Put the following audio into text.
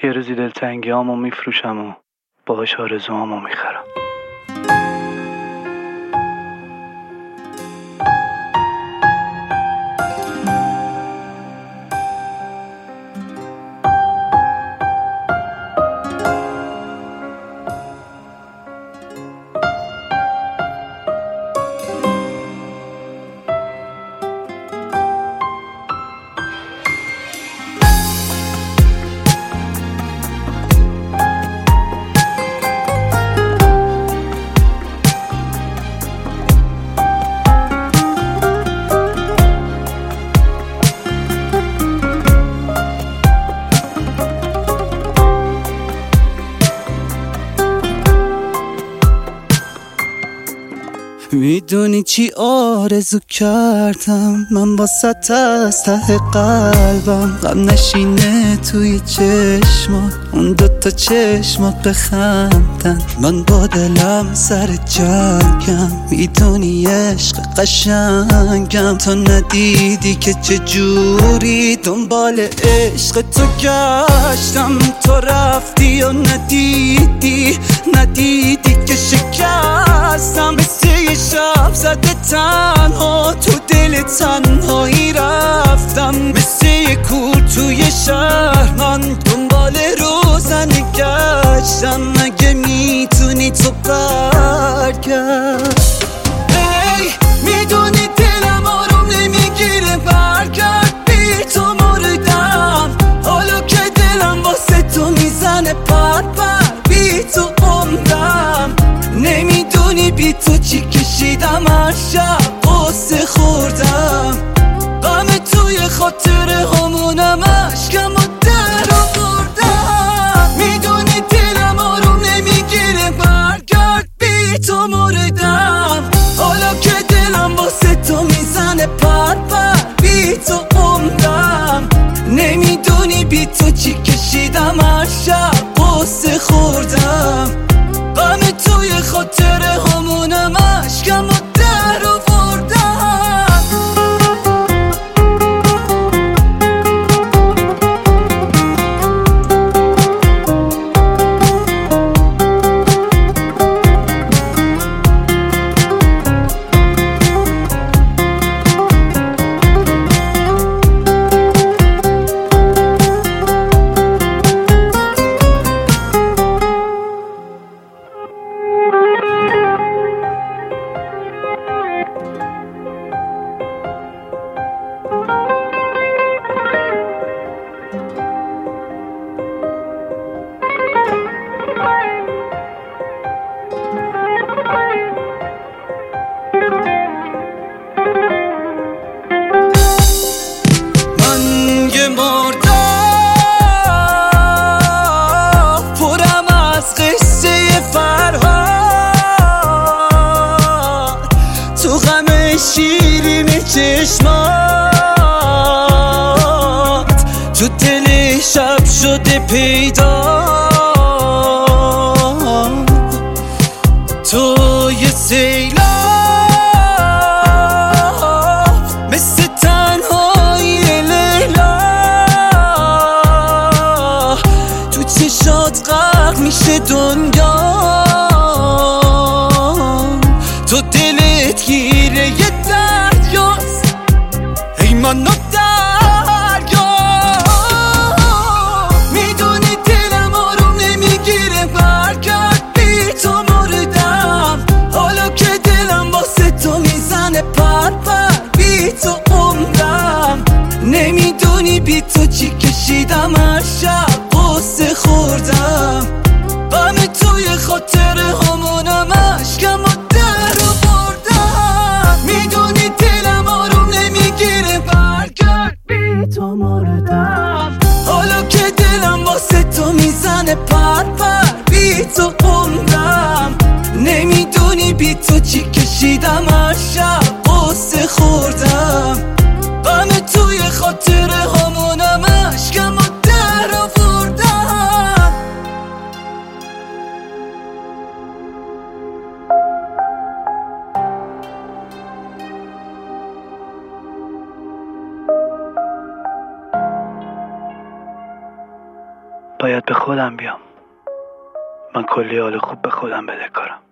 یه روزی دلتنگی هامو میفروشم و باهاش آرزوهامو میخرم. میدونی چی آرزو کردم من واسه از ته قلبم، غم نشینه توی چشمات، اون دوتا چشمات بخندن، من با دلم سر جنگم. میدونی عشق قشنگم، تو ندیدی که چجوری دنبال عشق تو گشتم، تو رفتی و ندیدی که شکستم، مثل یه شب زده تنها تو دل تنهایی رفتم، مثل یه کور توی شهر من دنبال روزنه گشتم. مگه میتونی تو برگرد؟ ای میدونی دلم آروم نمیگیره، برگرد بی تو مردم، حالا که دلم واسه تو میزنه پر بی تو عمرم، نمیدونی بی تو چی کشیدم، هر شب قصه خوردم، غم توی خاطره همونم، عشقم و در آوردم. میدونی دلم آروم نمیگیره، برگرد بی تو مردم، حالا که دلم واسه تو میزنه پر بی تو عمرم، نمیدونی بی تو چی کشیدم، هر شب قصه خوردم، غم توی خاطره همونم، عشقم و در آوردم. شیرین چشمات تو دل شب شده پیدا، تو یه سیلاب مثل تنهایی لیلا، تو چشات غرق میشه دنیا، تو دلت گیره یه دریاست، ای منو دریا. میدونی دلم آروم نمیگیره، برگرد بی تو مردم، حالا که دلم واسه تو میزنه پر بی تو عمرم، نمیدونی بی تو چی کشیدم، هر شب قصه خوردم، غم توی خاطره همونم، عشقم و در آوردم. میدونی دلم آروم نمیگیره، برگرد بی تو مردم، حالا که دلم واسه تو میزنه پر بی تو عمرم، نمیدونی بی تو چی کشیدم، هر شب قصه خوردم، غم توی خاطره همونم، عشقم و در آوردم. باید به خودم بیام. من کلی حال خوب به خودم بدهکارم.